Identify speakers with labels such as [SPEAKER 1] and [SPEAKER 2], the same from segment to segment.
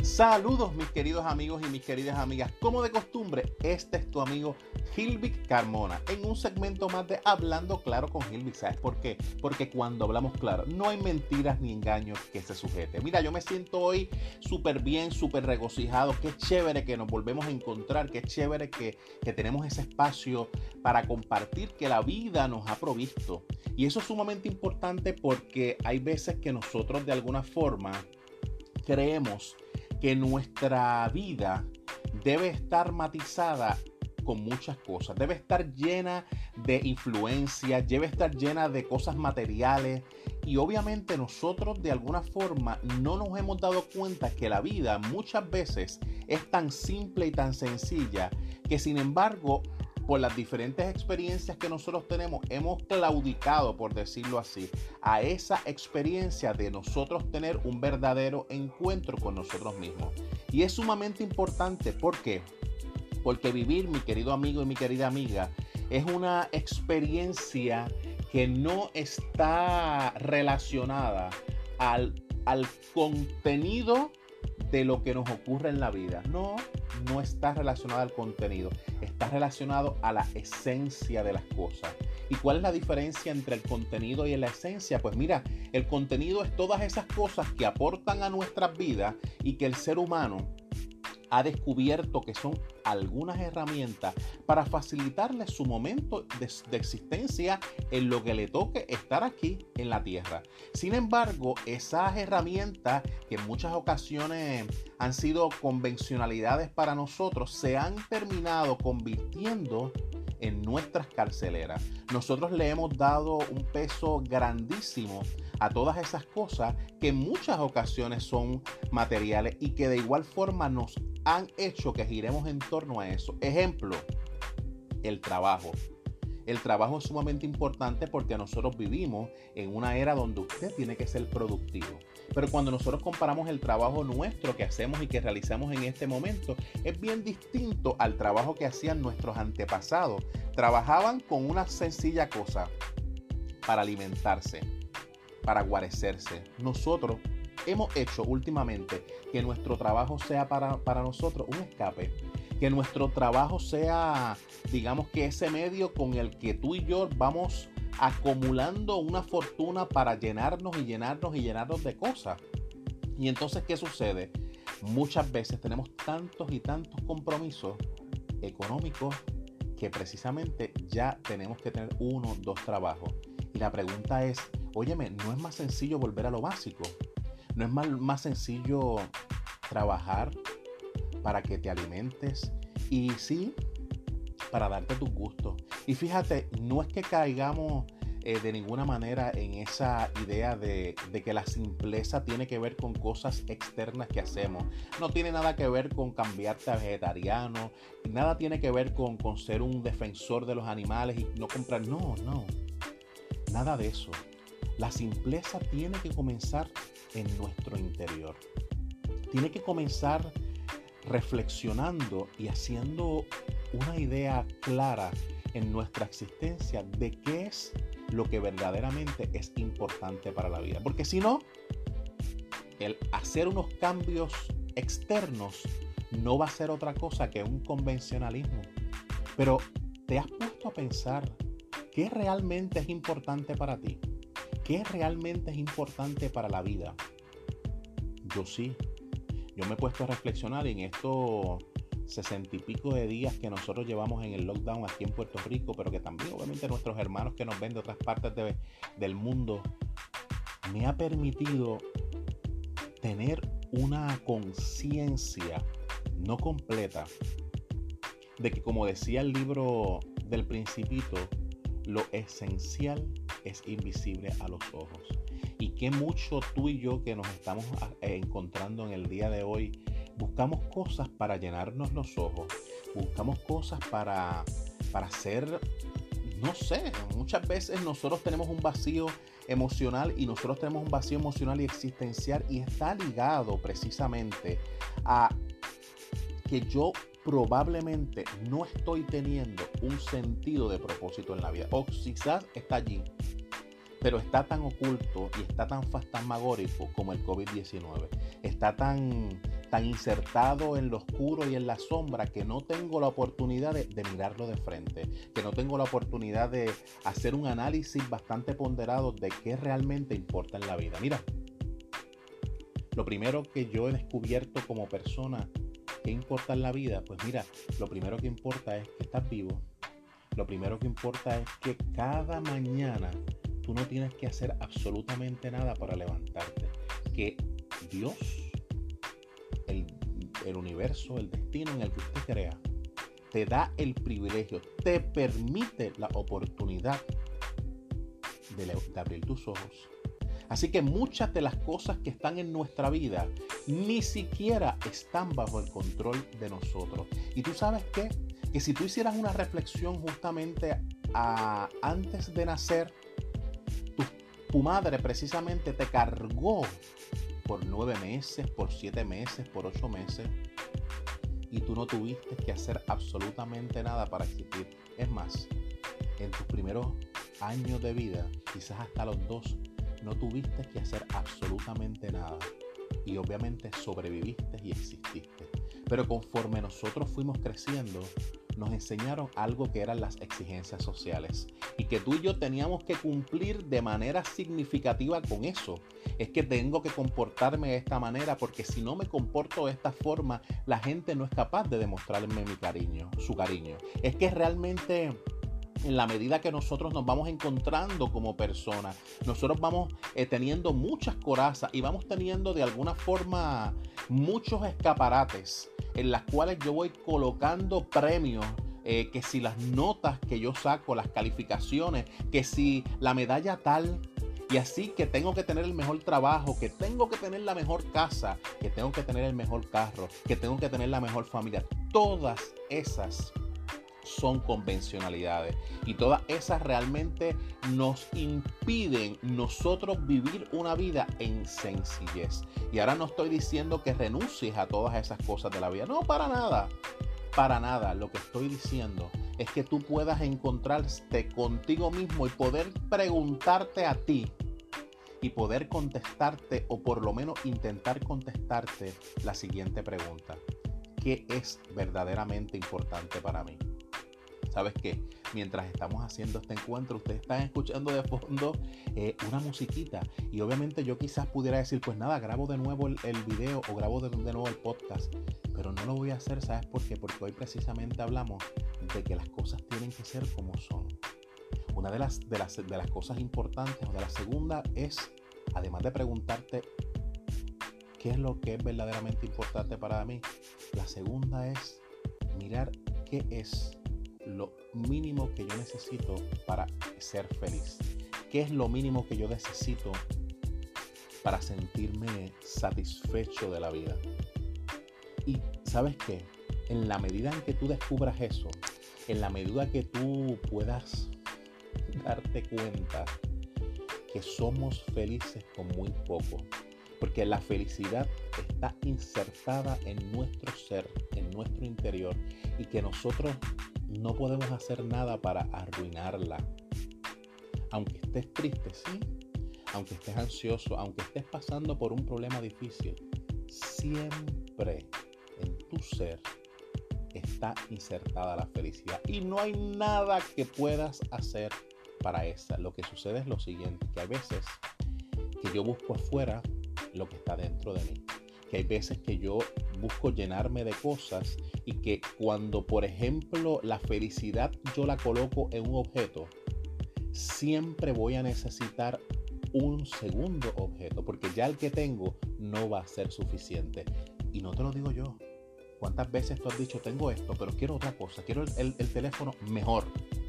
[SPEAKER 1] Saludos mis queridos amigos y mis queridas amigas. Como de costumbre, este es tu amigo Gilvic Carmona en un segmento más de Hablando Claro con Gilvic. ¿Sabes por qué? Porque cuando hablamos claro no hay mentiras ni engaños que se sujete. Mira, yo me siento hoy súper bien, súper regocijado. Qué chévere que nos volvemos a encontrar. Qué chévere que tenemos ese espacio para compartir que la vida nos ha provisto. Y eso es sumamente importante porque hay veces que nosotros de alguna forma creemos que nuestra vida debe estar matizada con muchas cosas, debe estar llena de influencias, debe estar llena de cosas materiales y obviamente nosotros de alguna forma no nos hemos dado cuenta que la vida muchas veces es tan simple y tan sencilla que sin embargo por las diferentes experiencias que nosotros tenemos, hemos claudicado, por decirlo así, a esa experiencia de nosotros tener un verdadero encuentro con nosotros mismos. Y es sumamente importante, ¿por qué? Porque vivir, mi querido amigo y mi querida amiga, es una experiencia que no está relacionada al contenido de lo que nos ocurre en la vida. No está relacionado al contenido, está relacionado a la esencia de las cosas. ¿Y cuál es la diferencia entre el contenido y la esencia? Pues mira, el contenido es todas esas cosas que aportan a nuestras vidas y que el ser humano ha descubierto que son algunas herramientas para facilitarle su momento de existencia en lo que le toque estar aquí en la tierra. Sin embargo, esas herramientas que en muchas ocasiones han sido convencionalidades para nosotros se han terminado convirtiendo en nuestras carceleras. Nosotros le hemos dado un peso grandísimo a todas esas cosas que en muchas ocasiones son materiales y que de igual forma nos han hecho que giremos en torno a eso. Ejemplo, el trabajo. El trabajo es sumamente importante porque nosotros vivimos en una era donde usted tiene que ser productivo. Pero cuando nosotros comparamos el trabajo nuestro que hacemos y que realizamos en este momento, es bien distinto al trabajo que hacían nuestros antepasados. Trabajaban con una sencilla cosa, para alimentarse, para guarecerse. Nosotros hemos hecho últimamente que nuestro trabajo sea para nosotros un escape. Que nuestro trabajo sea, digamos que ese medio con el que tú y yo vamos acumulando una fortuna para llenarnos y llenarnos y llenarnos de cosas. Y entonces, ¿qué sucede? Muchas veces tenemos tantos y tantos compromisos económicos que precisamente ya tenemos que tener 1, 2 trabajos. Y la pregunta es, óyeme, ¿no es más sencillo volver a lo básico? ¿No es más sencillo trabajar para que te alimentes? Y sí, para darte tus gustos. Y fíjate, no es que caigamos de ninguna manera en esa idea de que la simpleza tiene que ver con cosas externas que hacemos. No tiene nada que ver con cambiarte a vegetariano, nada tiene que ver con ser un defensor de los animales y no comprar. No, nada de eso. La simpleza tiene que comenzar en nuestro interior. Tiene que comenzar reflexionando y haciendo una idea clara en nuestra existencia de qué es lo que verdaderamente es importante para la vida. Porque si no, el hacer unos cambios externos no va a ser otra cosa que un convencionalismo. Pero ¿te has puesto a pensar qué realmente es importante para ti? ¿Qué realmente es importante para la vida? Yo sí. Yo me he puesto a reflexionar en estos 60 y pico de días que nosotros llevamos en el lockdown aquí en Puerto Rico, pero que también obviamente nuestros hermanos que nos ven de otras partes del mundo, me ha permitido tener una conciencia no completa de que, como decía el libro del Principito, lo esencial es invisible a los ojos. Y que mucho tú y yo que nos estamos encontrando en el día de hoy, buscamos cosas para llenarnos los ojos, buscamos cosas para ser, no sé, muchas veces nosotros tenemos un vacío emocional y nosotros tenemos un vacío emocional y existencial y está ligado precisamente a que yo probablemente no estoy teniendo un sentido de propósito en la vida, o quizás está allí, pero está tan oculto y está tan fantasmagórico como el COVID-19. Está tan tan insertado en lo oscuro y en la sombra que no tengo la oportunidad de mirarlo de frente, que no tengo la oportunidad de hacer un análisis bastante ponderado de qué realmente importa en la vida. Mira, lo primero que yo he descubierto como persona, ¿qué importa en la vida? Pues mira, lo primero que importa es que estás vivo. Lo primero que importa es que cada mañana tú no tienes que hacer absolutamente nada para levantarte. Que Dios, el universo, el destino en el que usted crea, te da el privilegio, te permite la oportunidad de abrir tus ojos. Así que muchas de las cosas que están en nuestra vida ni siquiera están bajo el control de nosotros. ¿Y tú sabes qué? Que si tú hicieras una reflexión justamente antes de nacer, tu madre precisamente te cargó por 9 meses, por 7 meses, por 8 meses, y tú no tuviste que hacer absolutamente nada para existir. Es más, en tus primeros años de vida, quizás hasta los 2, no tuviste que hacer absolutamente nada. Y obviamente sobreviviste y exististe. Pero conforme nosotros fuimos creciendo, nos enseñaron algo que eran las exigencias sociales. Y que tú y yo teníamos que cumplir de manera significativa con eso. Es que tengo que comportarme de esta manera, porque si no me comporto de esta forma, la gente no es capaz de demostrarme su cariño. Es que realmente, en la medida que nosotros nos vamos encontrando como personas, nosotros vamos teniendo muchas corazas y vamos teniendo de alguna forma muchos escaparates en las cuales yo voy colocando premios, que si las notas que yo saco, las calificaciones, que si la medalla tal, y así que tengo que tener el mejor trabajo, que tengo que tener la mejor casa, que tengo que tener el mejor carro, que tengo que tener la mejor familia. Todas esas son convencionalidades y todas esas realmente nos impiden nosotros vivir una vida en sencillez. Y ahora no estoy diciendo que renuncies a todas esas cosas de la vida, no, para nada, para nada. Lo que estoy diciendo es que tú puedas encontrarte contigo mismo y poder preguntarte a ti y poder contestarte, o por lo menos intentar contestarte, la siguiente pregunta: ¿qué es verdaderamente importante para mí? ¿Sabes qué? Mientras estamos haciendo este encuentro, ustedes están escuchando de fondo una musiquita. Y obviamente yo quizás pudiera decir, pues nada, grabo de nuevo el video o grabo de nuevo el podcast. Pero no lo voy a hacer, ¿sabes por qué? Porque hoy precisamente hablamos de que las cosas tienen que ser como son. Una de las cosas importantes, o de la segunda, es, además de preguntarte qué es lo que es verdaderamente importante para mí, la segunda es mirar qué es lo mínimo que yo necesito para ser feliz. ¿Qué es lo mínimo que yo necesito para sentirme satisfecho de la vida? Y ¿sabes qué? En la medida en que tú descubras eso, en la medida que tú puedas darte cuenta que somos felices con muy poco, porque la felicidad está insertada en nuestro ser, en nuestro interior, y que nosotros no podemos hacer nada para arruinarla. Aunque estés triste, sí, aunque estés ansioso, aunque estés pasando por un problema difícil, siempre en tu ser está insertada la felicidad y no hay nada que puedas hacer para esa. Lo que sucede es lo siguiente, que hay veces que yo busco afuera lo que está dentro de mí, que hay veces que yo busco llenarme de cosas, y que cuando, por ejemplo, la felicidad yo la coloco en un objeto, siempre voy a necesitar un segundo objeto, porque ya el que tengo no va a ser suficiente. Y no te lo digo yo. ¿Cuántas veces tú has dicho, tengo esto, pero quiero otra cosa, quiero el teléfono mejor?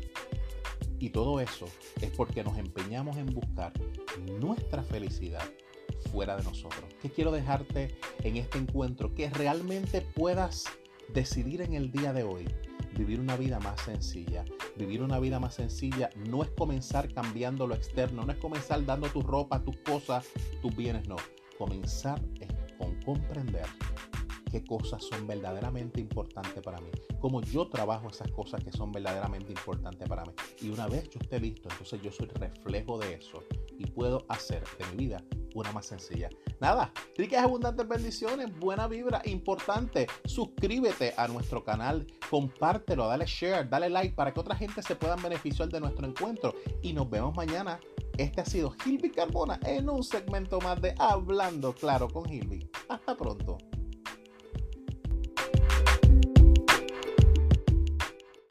[SPEAKER 1] Y todo eso es porque nos empeñamos en buscar nuestra felicidad fuera de nosotros. ¿Qué quiero dejarte en este encuentro? Que realmente puedas decidir en el día de hoy vivir una vida más sencilla. Vivir una vida más sencilla no es comenzar cambiando lo externo, no es comenzar dando tu ropa, tus cosas, tus bienes, no. Comenzar es con comprender qué cosas son verdaderamente importantes para mí, cómo yo trabajo esas cosas que son verdaderamente importantes para mí. Y una vez yo esté listo, entonces yo soy reflejo de eso y puedo hacer de mi vida una más sencilla. Nada, ricas y abundantes bendiciones, buena vibra, importante. Suscríbete a nuestro canal, compártelo, dale share, dale like para que otra gente se pueda beneficiar de nuestro encuentro. Y nos vemos mañana. Este ha sido Hilby Carmona en un segmento más de Hablando Claro con Hilby. Hasta pronto.